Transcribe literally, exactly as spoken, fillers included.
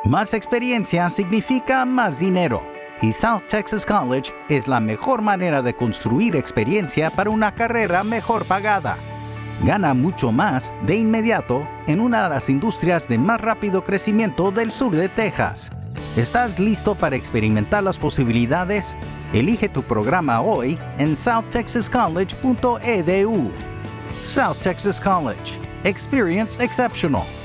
Más experiencia significa más dinero, y South Texas College es la mejor manera de construir experiencia para una carrera mejor pagada. Gana mucho más de inmediato en una de las industrias de más rápido crecimiento del sur de Texas. ¿Estás listo para experimentar las posibilidades? Elige tu programa hoy en south texas college punto e d u. South Texas College. Experience exceptional.